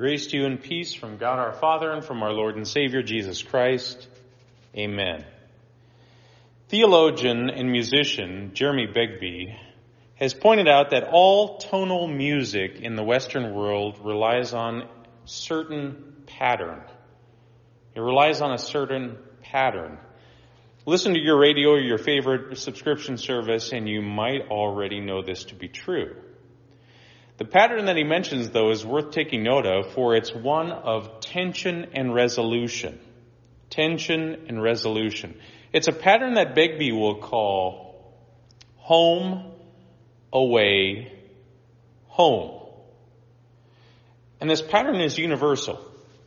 Grace to you and peace from God our Father and from our Lord and Savior Jesus Christ. Amen. Theologian and musician Jeremy Begbie has pointed out that all tonal music in the Western world relies on certain pattern. It relies on a certain pattern. Listen to your radio or your favorite subscription service and you might already know this to be true. The pattern that he mentions, though, is worth taking note of, for it's one of tension and resolution. Tension and resolution. It's a pattern that Begbie will call home, away, home. And this pattern is universal.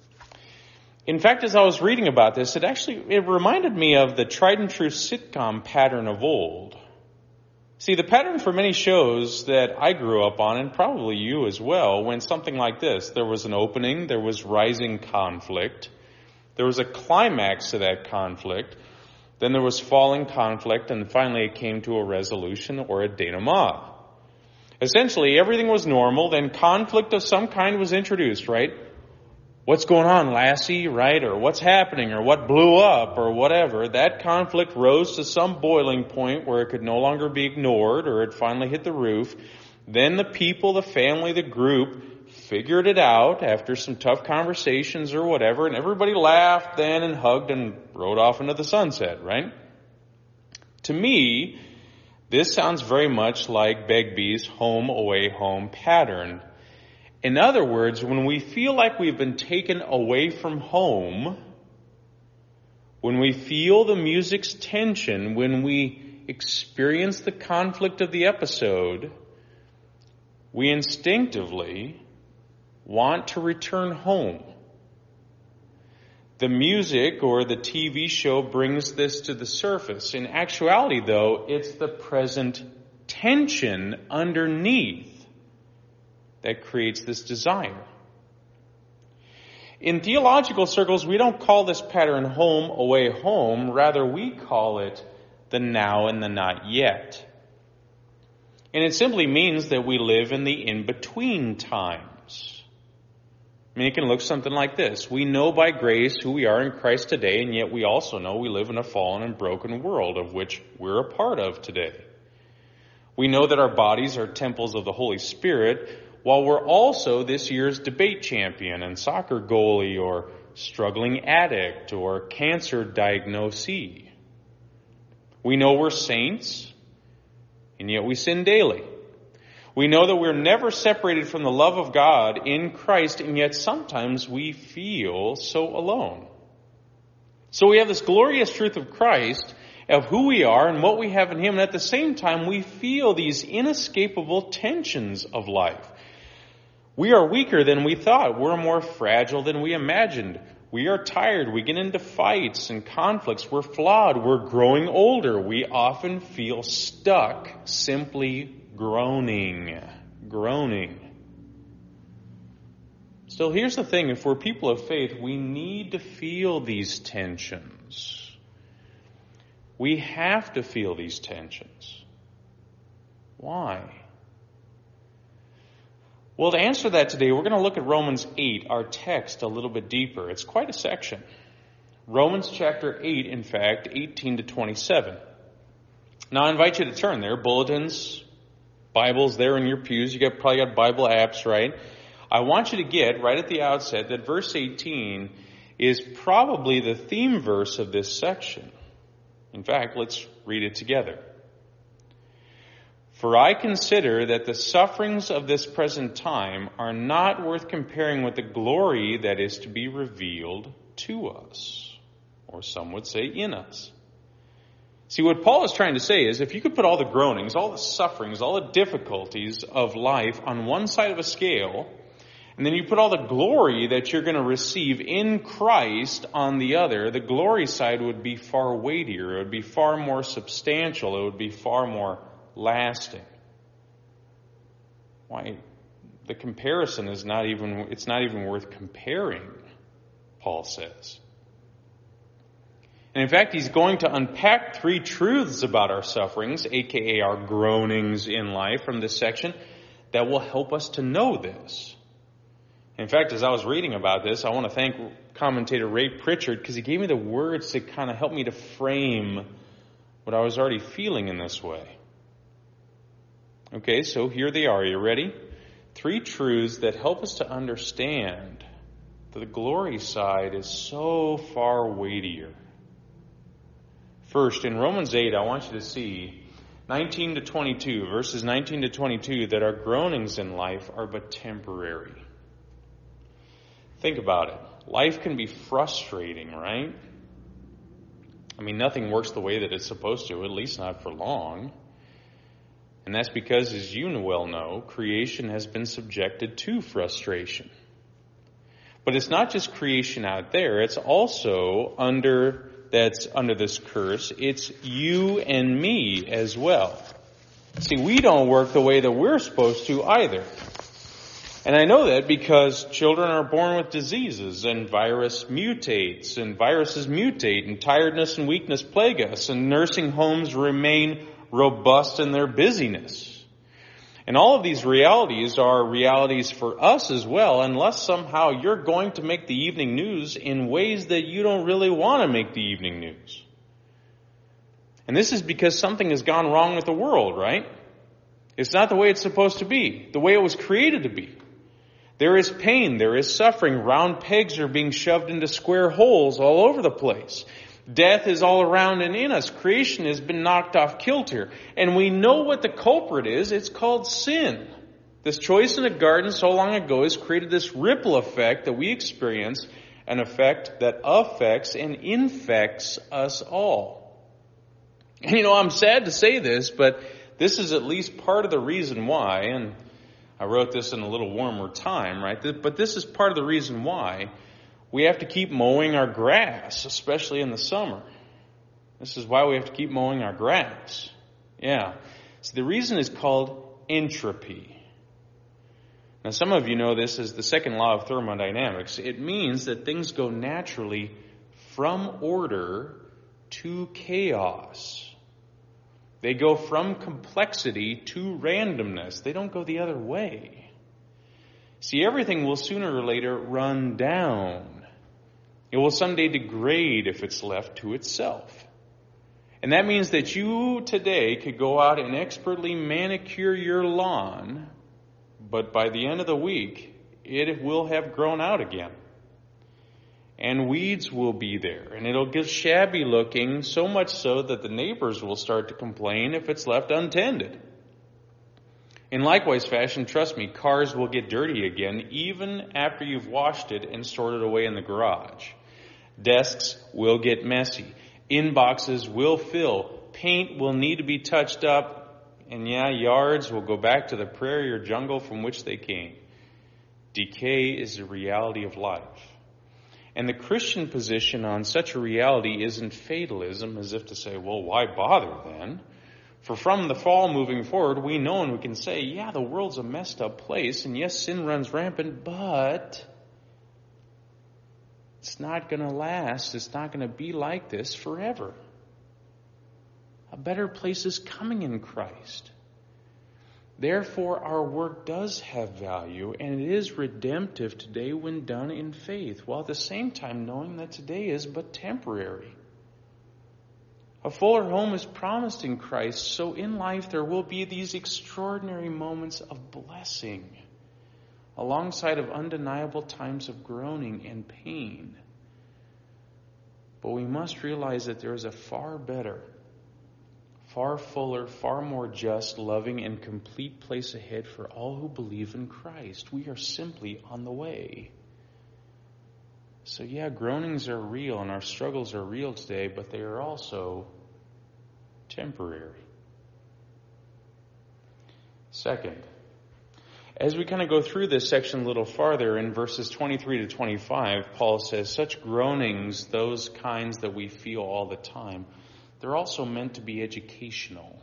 In fact, as I was reading about this, it reminded me of the tried and true sitcom pattern of old. See, the pattern for many shows that I grew up on, and probably you as well, went something like this. There was an opening, there was rising conflict, there was a climax to that conflict, then there was falling conflict, and finally it came to a resolution or a denouement. Essentially, everything was normal, then conflict of some kind was introduced, right? What's going on, lassie, right? Or what's happening, or what blew up, or whatever. That conflict rose to some boiling point where it could no longer be ignored, or it finally hit the roof. Then the people, the family, the group figured it out after some tough conversations or whatever, and everybody laughed then and hugged and rode off into the sunset, right? To me, this sounds very much like Begbie's home, away, home pattern. In other words, when we feel like we've been taken away from home, when we feel the music's tension, when we experience the conflict of the episode, we instinctively want to return home. The music or the TV show brings this to the surface. In actuality, though, it's the present tension underneath that creates this desire. In theological circles, we don't call this pattern home, away, home. Rather, we call it the now and the not yet. And it simply means that we live in the in-between times. I mean, it can look something like this. We know by grace who we are in Christ today, and yet we also know we live in a fallen and broken world of which we're a part of today. We know that our bodies are temples of the Holy Spirit, while we're also this year's debate champion and soccer goalie or struggling addict or cancer diagnosee. We know we're saints, and yet we sin daily. We know that we're never separated from the love of God in Christ, and yet sometimes we feel so alone. So we have this glorious truth of Christ, of who we are and what we have in Him, and at the same time we feel these inescapable tensions of life. We are weaker than we thought. We're more fragile than we imagined. We are tired. We get into fights and conflicts. We're flawed. We're growing older. We often feel stuck simply groaning. Still, here's the thing. If we're people of faith, we need to feel these tensions. We have to feel these tensions. Why? Well, to answer that today, we're going to look at Romans 8, our text, a little bit deeper. It's quite a section. Romans chapter 8, in fact, 18 to 27. Now, I invite you to turn there. Bulletins, Bibles there in your pews. You probably got Bible apps, right? I want you to get, right at the outset, that verse 18 is probably the theme verse of this section. In fact, let's read it together. For I consider that the sufferings of this present time are not worth comparing with the glory that is to be revealed to us. Or some would say in us. See, what Paul is trying to say is if you could put all the groanings, all the sufferings, all the difficulties of life on one side of a scale, and then you put all the glory that you're going to receive in Christ on the other, the glory side would be far weightier. It would be far more substantial. It would be far more lasting. Why? The comparison is not even worth comparing, Paul says. And in fact, he's going to unpack three truths about our sufferings, aka our groanings in life from this section, that will help us to know this. In fact, as I was reading about this, I want to thank commentator Ray Pritchard because he gave me the words to kind of help me to frame what I was already feeling in this way. Okay, so here they are. Are you ready? 3 truths that help us to understand that the glory side is so far weightier. First, in Romans 8, I want you to see 19 to 22, verses 19 to 22, that our groanings in life are but temporary. Think about it. Life can be frustrating, right? I mean, nothing works the way that it's supposed to, at least not for long. And that's because, as you well know, creation has been subjected to frustration. But it's not just creation out there, it's also under this curse. It's you and me as well. See, we don't work the way that we're supposed to either. And I know that because children are born with diseases and viruses mutate and tiredness and weakness plague us and nursing homes remain robust in their busyness. And all of these realities are realities for us as well, unless somehow you're going to make the evening news in ways that you don't really want to make the evening news. And this is because something has gone wrong with the world, right? It's not the way it's supposed to be, the way it was created to be. There is pain, there is suffering, round pegs are being shoved into square holes all over the place. Death is all around and in us. Creation has been knocked off kilter. And we know what the culprit is. It's called sin. This choice in a garden so long ago has created this ripple effect that we experience, an effect that affects and infects us all. And I'm sad to say this, but this is at least part of the reason why, and I wrote this in a little warmer time, right? But this is part of the reason why we have to keep mowing our grass, especially in the summer. This is why we have to keep mowing our grass. Yeah. So the reason is called entropy. Now, some of you know this as the second law of thermodynamics. It means that things go naturally from order to chaos. They go from complexity to randomness. They don't go the other way. See, everything will sooner or later run down. It will someday degrade if it's left to itself. And that means that you today could go out and expertly manicure your lawn, but by the end of the week, it will have grown out again. And weeds will be there, and it'll get shabby looking, so much so that the neighbors will start to complain if it's left untended. In likewise fashion, trust me, cars will get dirty again, even after you've washed it and stored it away in the garage. Desks will get messy. Inboxes will fill. Paint will need to be touched up. And yards will go back to the prairie or jungle from which they came. Decay is the reality of life. And the Christian position on such a reality isn't fatalism, as if to say, well, why bother then? For from the fall moving forward, we know and we can say, the world's a messed up place, and yes, sin runs rampant, but it's not going to last. It's not going to be like this forever. A better place is coming in Christ. Therefore, our work does have value, and it is redemptive today when done in faith, while at the same time knowing that today is but temporary. A fuller home is promised in Christ, so in life there will be these extraordinary moments of blessing, alongside of undeniable times of groaning and pain. But we must realize that there is a far better, far fuller, far more just, loving, and complete place ahead for all who believe in Christ. We are simply on the way. So groanings are real and our struggles are real today, but they are also temporary. Second, as we kind of go through this section a little farther, in verses 23 to 25, Paul says, such groanings, those kinds that we feel all the time, they're also meant to be educational.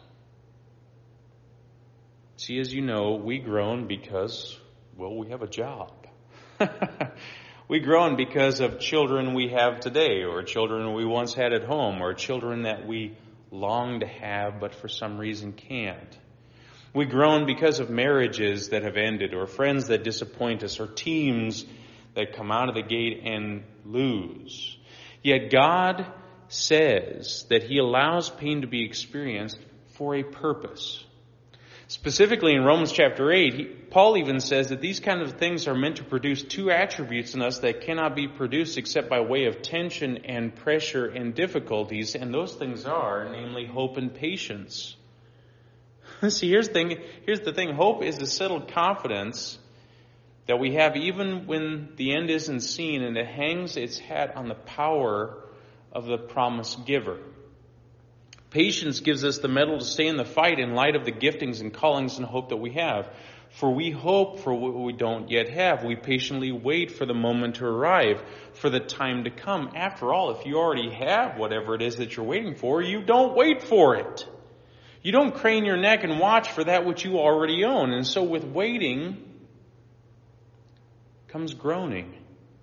See, as you know, we groan because, we have a job. We groan because of children we have today, or children we once had at home, or children that we long to have but for some reason can't. We groan because of marriages that have ended, or friends that disappoint us, or teams that come out of the gate and lose. Yet God says that He allows pain to be experienced for a purpose. Specifically in Romans chapter 8, Paul even says that these kind of things are meant to produce two attributes in us that cannot be produced except by way of tension and pressure and difficulties, and those things are, namely, hope and patience. See, here's the thing. Hope is a settled confidence that we have even when the end isn't seen, and it hangs its hat on the power of the promise giver. Patience gives us the mettle to stay in the fight in light of the giftings and callings and hope that we have. For we hope for what we don't yet have. We patiently wait for the moment to arrive, for the time to come. After all, if you already have whatever it is that you're waiting for, you don't wait for it. You don't crane your neck and watch for that which you already own. And so with waiting comes groaning.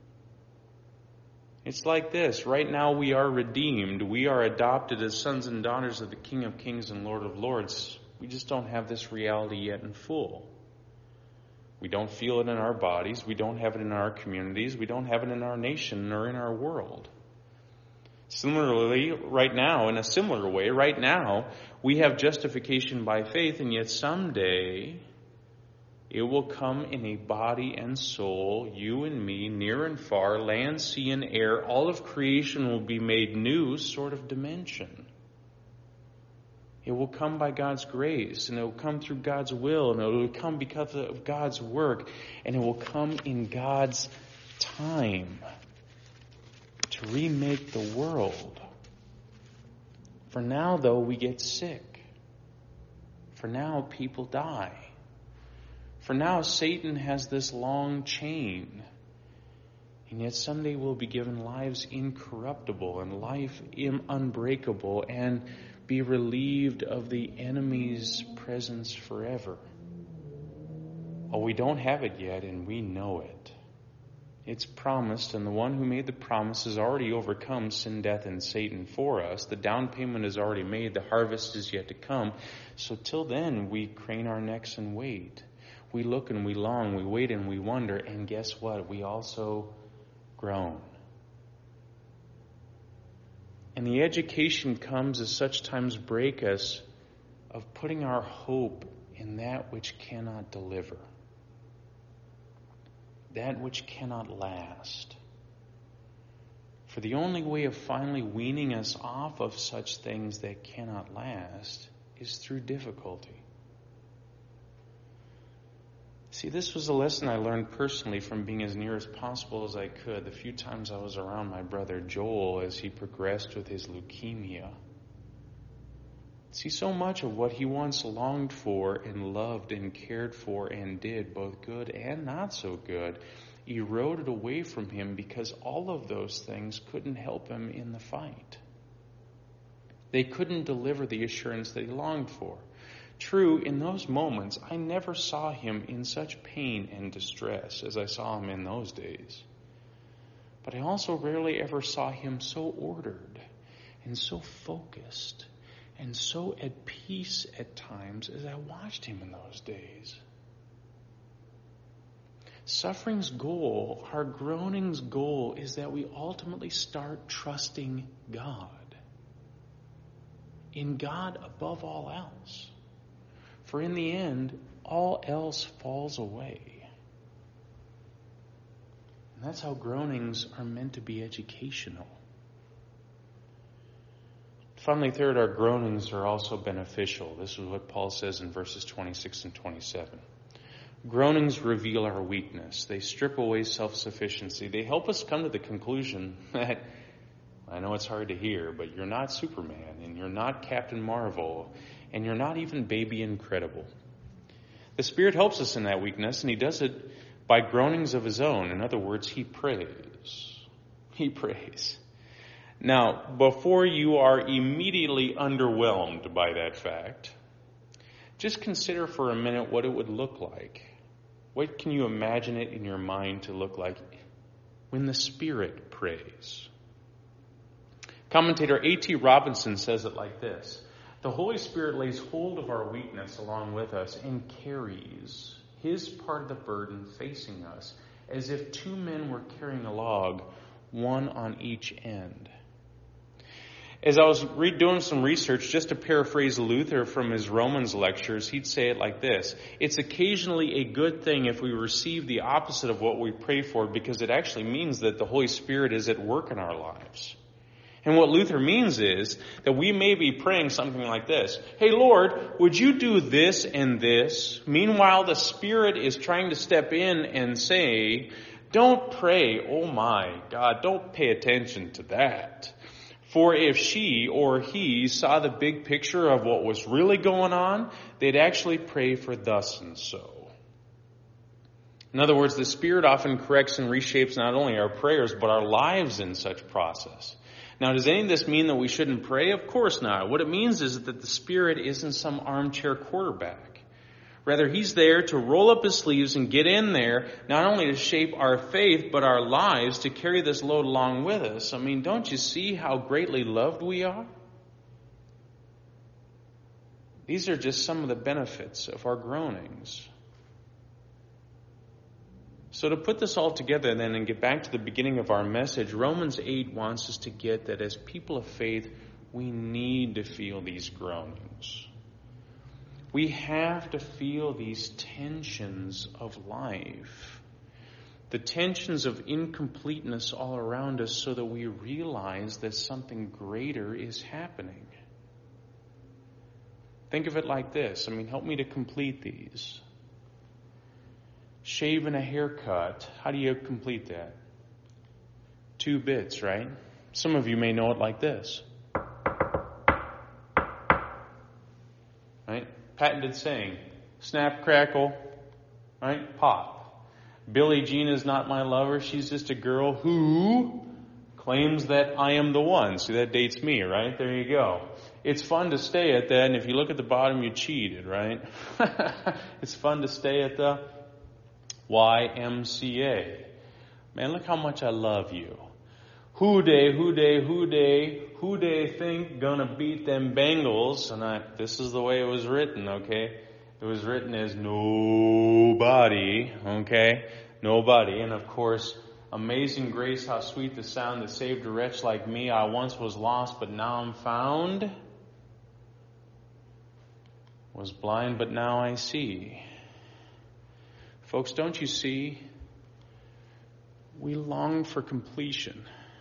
It's like this. Right now we are redeemed. We are adopted as sons and daughters of the King of Kings and Lord of Lords. We just don't have this reality yet in full. We don't feel it in our bodies. We don't have it in our communities. We don't have it in our nation or in our world. Similarly, right now, in a similar way, right now, we have justification by faith, and yet someday it will come in a body and soul, you and me, near and far, land, sea, and air. All of creation will be made new sort of dimension. It will come by God's grace, and it will come through God's will, and it will come because of God's work, and it will come in God's time to remake the world. For now, though, we get sick. For now, people die. For now, Satan has this long chain. And yet someday we'll be given lives incorruptible and life unbreakable and be relieved of the enemy's presence forever. Oh, we don't have it yet, and we know it. It's promised, and the one who made the promise has already overcome sin, death, and Satan for us. The down payment is already made. The harvest is yet to come. So till then, we crane our necks and wait. We look and we long. We wait and we wonder. And guess what? We also groan. And the education comes as such times break us of putting our hope in that which cannot deliver. That which cannot last. For the only way of finally weaning us off of such things that cannot last is through difficulty. See, this was a lesson I learned personally from being as near as possible as I could the few times I was around my brother Joel as he progressed with his leukemia. See, so much of what he once longed for and loved and cared for and did, both good and not so good, eroded away from him because all of those things couldn't help him in the fight. They couldn't deliver the assurance that he longed for. True, in those moments, I never saw him in such pain and distress as I saw him in those days. But I also rarely ever saw him so ordered and so focused and so at peace at times as I watched him in those days. Suffering's goal, our groaning's goal, is that we ultimately start trusting God. In God above all else. For in the end, all else falls away. And that's how groanings are meant to be educational. Finally, third, our groanings are also beneficial. This is what Paul says in verses 26 and 27. Groanings reveal our weakness. They strip away self-sufficiency. They help us come to the conclusion that, I know it's hard to hear, but you're not Superman, and you're not Captain Marvel, and you're not even Baby Incredible. The Spirit helps us in that weakness, and He does it by groanings of His own. In other words, He prays. He prays. Now, before you are immediately underwhelmed by that fact, just consider for a minute what it would look like. What can you imagine it in your mind to look like when the Spirit prays? Commentator A.T. Robinson says it like this. The Holy Spirit lays hold of our weakness along with us and carries his part of the burden facing us as if two men were carrying a log, one on each end. As I was doing some research, just to paraphrase Luther from his Romans lectures, he'd say it like this: it's occasionally a good thing if we receive the opposite of what we pray for, because it actually means that the Holy Spirit is at work in our lives. And what Luther means is that we may be praying something like this: hey Lord, would you do this and this? Meanwhile, the Spirit is trying to step in and say, don't pray, oh my God, don't pay attention to that. For if she or he saw the big picture of what was really going on, they'd actually pray for thus and so. In other words, the Spirit often corrects and reshapes not only our prayers, but our lives in such process. Now, does any of this mean that we shouldn't pray? Of course not. What it means is that the Spirit isn't some armchair quarterback. Rather, he's there to roll up his sleeves and get in there, not only to shape our faith, but our lives, to carry this load along with us. I mean, don't you see how greatly loved we are? These are just some of the benefits of our groanings. So to put this all together then and get back to the beginning of our message, Romans 8 wants us to get that as people of faith, we need to feel these groanings. We have to feel these tensions of life, the tensions of incompleteness all around us, so that we realize that something greater is happening. Think of it like this. Help me to complete these. Shave and a haircut. How do you complete that? 2 bits, right? Some of you may know it like this. Right? Patented saying, snap, crackle, right? Pop. Billie Jean is not my lover. She's just a girl who claims that I am the one. See, that dates me, right? There you go. It's fun to stay at that, and if you look at the bottom, you cheated, right? It's fun to stay at the YMCA. Man, look how much I love you. Who they think gonna beat them Bengals? And this is the way it was written, okay? It was written as nobody, okay? Nobody. And of course, Amazing Grace, how sweet the sound that saved a wretch like me. I once was lost, but now I'm found. Was blind, but now I see. Folks, don't you see? We long for completion.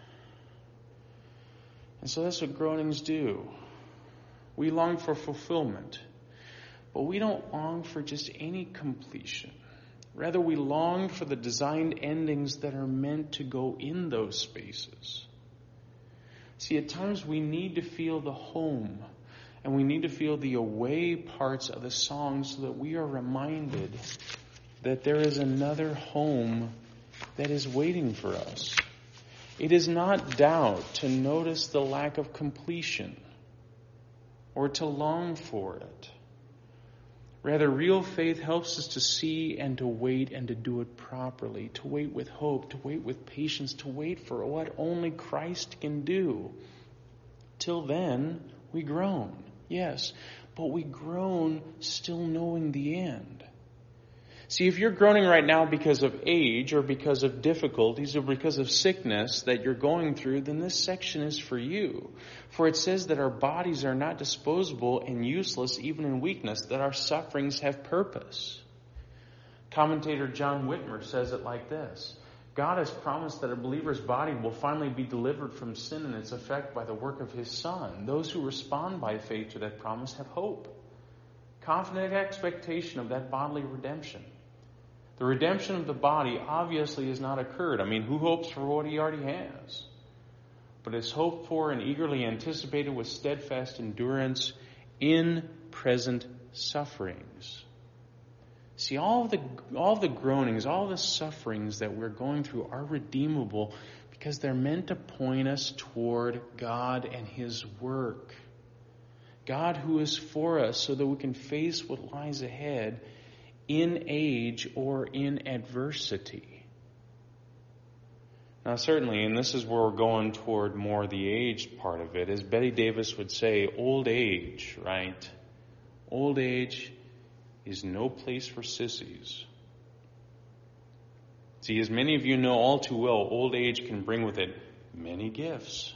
And so that's what groanings do. We long for fulfillment. But we don't long for just any completion. Rather, we long for the designed endings that are meant to go in those spaces. See, at times we need to feel the home, and we need to feel the away parts of the song, so that we are reminded that there is another home that is waiting for us. It is not doubt to notice the lack of completion or to long for it. Rather, real faith helps us to see and to wait and to do it properly, to wait with hope, to wait with patience, to wait for what only Christ can do. Till then, we groan, yes, but we groan still knowing the end. See, if you're groaning right now because of age or because of difficulties or because of sickness that you're going through, then this section is for you. For it says that our bodies are not disposable and useless even in weakness, that our sufferings have purpose. Commentator John Whitmer says it like this: God has promised that a believer's body will finally be delivered from sin and its effect by the work of His Son. Those who respond by faith to that promise have hope, confident expectation of that bodily redemption. The redemption of the body obviously has not occurred. Who hopes for what he already has? But it's hoped for and eagerly anticipated with steadfast endurance in present sufferings. See, all the groanings, all the sufferings that we're going through are redeemable because they're meant to point us toward God and His work. God who is for us, so that we can face what lies ahead in age or in adversity. Now certainly, and this is where we're going toward more the aged part of it, as Betty Davis would say, old age, right? Old age is no place for sissies. See, as many of you know all too well, old age can bring with it many gifts.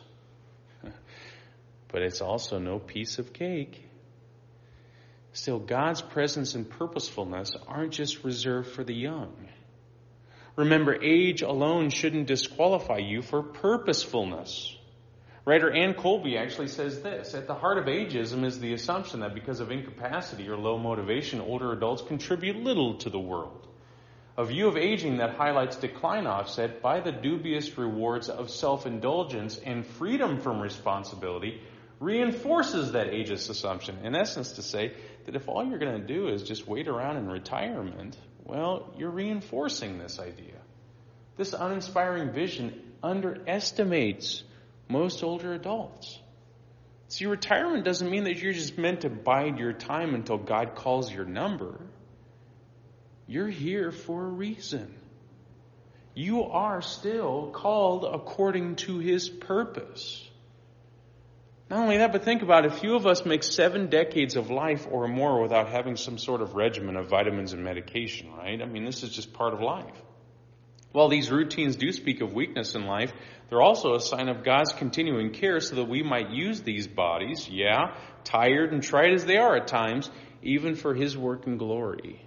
But it's also no piece of cake. Still, God's presence and purposefulness aren't just reserved for the young. Remember, age alone shouldn't disqualify you for purposefulness. Writer Ann Colby actually says this: at the heart of ageism is the assumption that because of incapacity or low motivation, older adults contribute little to the world. A view of aging that highlights decline offset by the dubious rewards of self-indulgence and freedom from responsibility reinforces that ageist assumption. In essence, to say that if all you're going to do is just wait around in retirement, well, you're reinforcing this idea. This uninspiring vision underestimates most older adults. See, retirement doesn't mean that you're just meant to bide your time until God calls your number. You're here for a reason. You are still called according to His purpose. Not only that, but think about it. Few of us make 7 decades of life or more without having some sort of regimen of vitamins and medication, right? I mean, this is just part of life. While these routines do speak of weakness in life, they're also a sign of God's continuing care so that we might use these bodies, tired and tried as they are at times, even for His work and glory.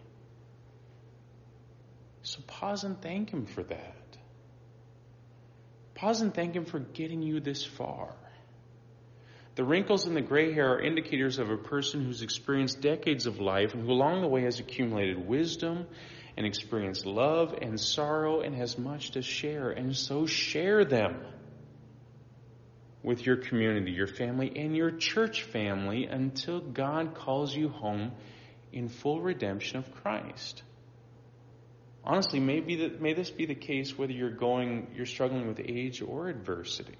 So pause and thank Him for that. Pause and thank Him for getting you this far. The wrinkles and the gray hair are indicators of a person who's experienced decades of life and who along the way has accumulated wisdom and experienced love and sorrow and has much to share. And so share them with your community, your family, and your church family until God calls you home in full redemption of Christ. Honestly, may this be the case whether you're struggling with age or adversity.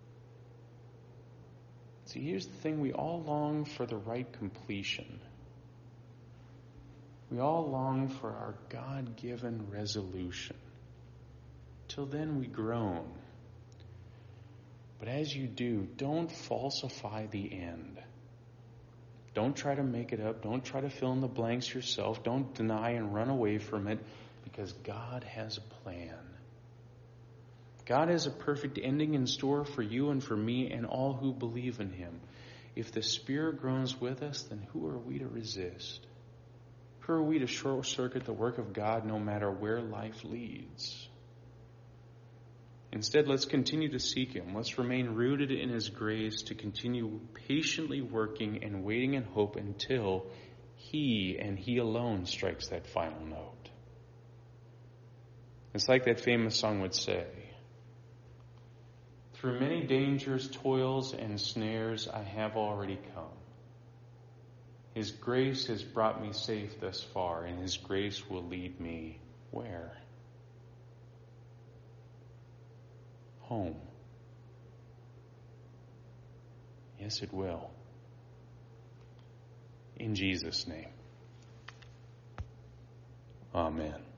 See, here's the thing. We all long for the right completion. We all long for our God-given resolution. Till then, we groan. But as you do, don't falsify the end. Don't try to make it up. Don't try to fill in the blanks yourself. Don't deny and run away from it, because God has a plan. God has a perfect ending in store for you and for me and all who believe in Him. If the Spirit groans with us, then who are we to resist? Who are we to short-circuit the work of God no matter where life leads? Instead, let's continue to seek Him. Let's remain rooted in His grace to continue patiently working and waiting in hope until He and He alone strikes that final note. It's like that famous song would say, through many dangers, toils, and snares, I have already come. His grace has brought me safe thus far, and His grace will lead me where? Home. Yes, it will. In Jesus' name. Amen.